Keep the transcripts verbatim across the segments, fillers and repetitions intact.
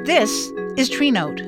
This is Tree Note.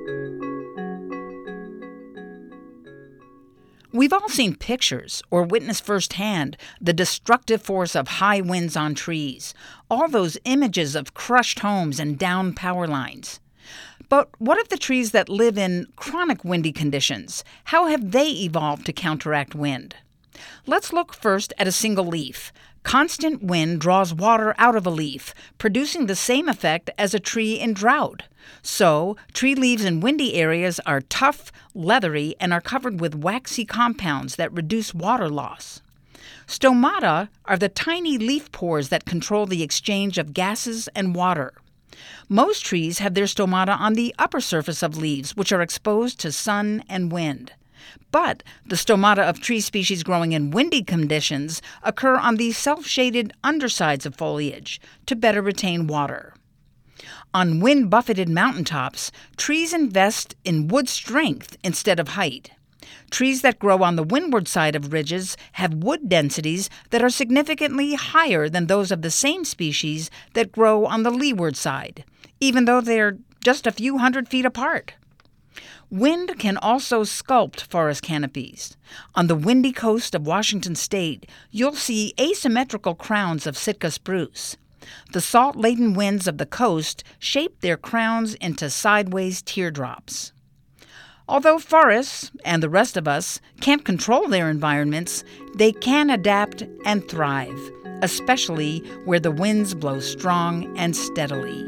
We've all seen pictures or witnessed firsthand the destructive force of high winds on trees, all those images of crushed homes and downed power lines. But what of the trees that live in chronic windy conditions? How have they evolved to counteract wind? Let's look first at a single leaf. Constant wind draws water out of a leaf, producing the same effect as a tree in drought. So, tree leaves in windy areas are tough, leathery, and are covered with waxy compounds that reduce water loss. Stomata are the tiny leaf pores that control the exchange of gases and water. Most trees have their stomata on the upper surface of leaves, which are exposed to sun and wind. But the stomata of tree species growing in windy conditions occur on the self-shaded undersides of foliage to better retain water. On wind-buffeted mountaintops, trees invest in wood strength instead of height. Trees that grow on the windward side of ridges have wood densities that are significantly higher than those of the same species that grow on the leeward side, even though they're just a few hundred feet apart. Wind can also sculpt forest canopies. On the windy coast of Washington state, you'll see asymmetrical crowns of Sitka spruce. The salt-laden winds of the coast shape their crowns into sideways teardrops. Although forests, and the rest of us, can't control their environments, they can adapt and thrive, especially where the winds blow strong and steadily.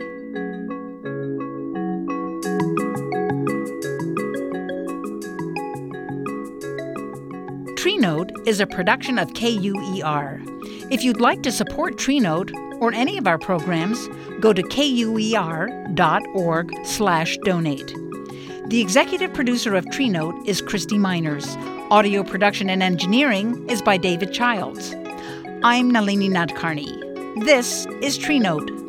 Tree Note is a production of K U E R. If you'd like to support Tree Note or any of our programs, go to kuer.org slash donate. The executive producer of Tree Note is Christy Miners. Audio production and engineering is by David Childs. I'm Nalini Nadkarni. This is Tree Note.